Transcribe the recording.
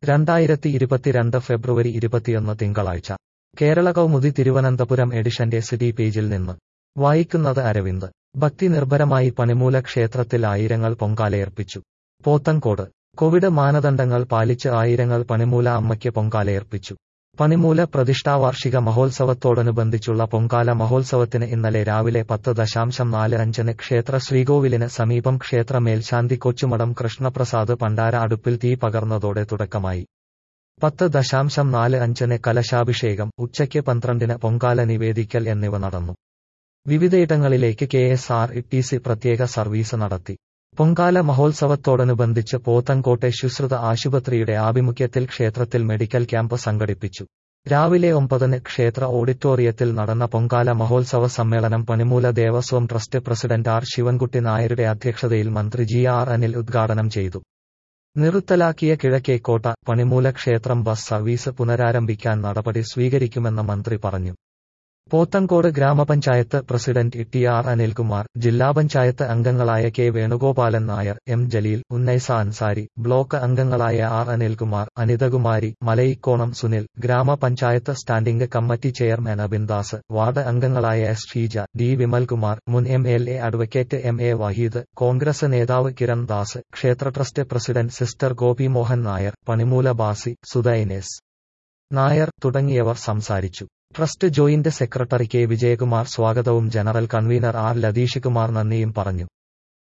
2022 ഫെബ്രുവരി 21 തിങ്കളാഴ്ച കേരള കൗമുദി തിരുവനന്തപുരം എഡിഷന്റെ സിറ്റി പേജിൽ നിന്ന് വായിക്കുന്നത് അരവിന്ദ്. ഭക്തി നിർഭരമായി പണിമൂല ക്ഷേത്രത്തിൽ ആയിരങ്ങൾ പൊങ്കാലയർപ്പിച്ചു. പോത്തൻകോട് കോവിഡ് മാനദണ്ഡങ്ങൾ പാലിച്ച് ആയിരങ്ങൾ പണിമൂല അമ്മയ്ക്ക് പൊങ്കാലയർപ്പിച്ചു. പണിമൂല പ്രതിഷ്ഠാവാർഷിക മഹോത്സവത്തോടനുബന്ധിച്ചുള്ള പൊങ്കാല മഹോത്സവത്തിന് ഇന്നലെ രാവിലെ 10:45 ക്ഷേത്ര ശ്രീകോവിലിന് സമീപം ക്ഷേത്ര മേൽശാന്തി കൊച്ചുമഠം കൃഷ്ണപ്രസാദ് പണ്ടാര അടുപ്പിൽ തീ പകർന്നതോടെ തുടക്കമായി. 10:45 കലശാഭിഷേകം, ഉച്ചയ്ക്ക് 12 പൊങ്കാല നിവേദിക്കൽ എന്നിവ നടന്നു. വിവിധയിടങ്ങളിലേക്ക് KSRTC പ്രത്യേക സർവീസ് നടത്തി. പൊങ്കാല മഹോത്സവത്തോടനുബന്ധിച്ച് പോത്തൻകോട്ടെ ശുശ്രുത ആശുപത്രിയുടെ ആഭിമുഖ്യത്തിൽ ക്ഷേത്രത്തിൽ മെഡിക്കൽ ക്യാമ്പ് സംഘടിപ്പിച്ചു. രാവിലെ 9 ക്ഷേത്ര ഓഡിറ്റോറിയത്തിൽ നടന്ന പൊങ്കാല മഹോത്സവ സമ്മേളനം Panimoola Devaswom trust president R Sivankutty നായരുടെ അധ്യക്ഷതയിൽ മന്ത്രി GR അനിൽ ഉദ്ഘാടനം ചെയ്തു. നിർത്തലാക്കിയ കിഴക്കേക്കോട്ട, പണിമൂല ക്ഷേത്രം ബസ് സർവീസ് പുനരാരംഭിക്കാൻ നടപടി സ്വീകരിക്കുമെന്ന് മന്ത്രി പറഞ്ഞു. പോത്തൻകോട് ഗ്രാമപഞ്ചായത്ത് പ്രസിഡന്റ് TR അനിൽകുമാർ, ജില്ലാ പഞ്ചായത്ത് അംഗങ്ങളായ K Venugopalan Nair, M Jaleel, Unnaisa Ansari, block അംഗങ്ങളായ R അനിൽകുമാർ, അനിതകുമാരി, മലയിക്കോണം സുനിൽ, ഗ്രാമപഞ്ചായത്ത് standing committee chairman Abindas, ward അംഗങ്ങളായ S ഷീജ, D വിമൽകുമാർ, മുൻ MLA advocate MA Vaheed, Congress നേതാവ് കിരൺ ദാസ്, ക്ഷേത്ര trust president sister Gopi Mohan Nair, Panimoola Basi, Sudhaines Nair തുടങ്ങിയവർ സംസാരിച്ചു. Trust joint secretary K Vijayakumar സ്വാഗതവും general convener R Latheesh Kumar നന്ദിയും പറഞ്ഞു.